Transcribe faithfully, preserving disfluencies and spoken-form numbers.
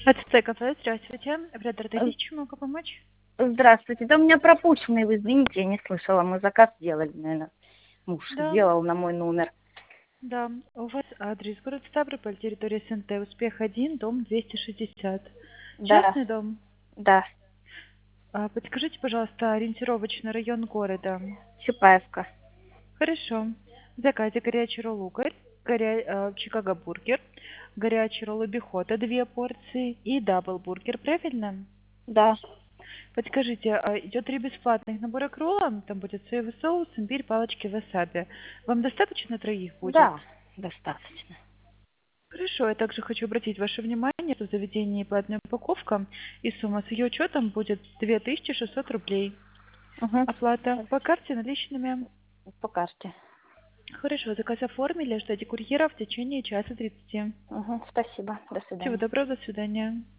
АТЦ кафе, здравствуйте. Оператор Э, тысячи, могу помочь? Здравствуйте. Да у меня пропущенный, вы извините, я не слышала. Мы заказ делали, наверное. Муж Да, сделал на мой номер. да. У вас адрес город Ставрополь, территория СНТ, Успех один, дом двести шестьдесят. Да, Частный дом. да. А, подскажите, пожалуйста, ориентировочный район города. Чапаевка. Хорошо. В заказе горячий ролл уголь, горя... э, Чикаго бургер, горячий ролл бихота, две порции и дабл бургер, правильно? Да, Подскажите, а идет три бесплатных набора к роллам, там будет соевый соус, имбирь, палочки васаби. Вам достаточно троих будет? да, достаточно. Хорошо, я также хочу обратить ваше внимание, что в заведении платная упаковка и сумма с ее учетом будет две тысячи шестьсот рублей. Угу. Оплата по карте наличными. По карте. Хорошо, заказ оформили, ждите курьера в течение часа тридцати. Угу. Спасибо. До Всего свидания. доброго, до свидания.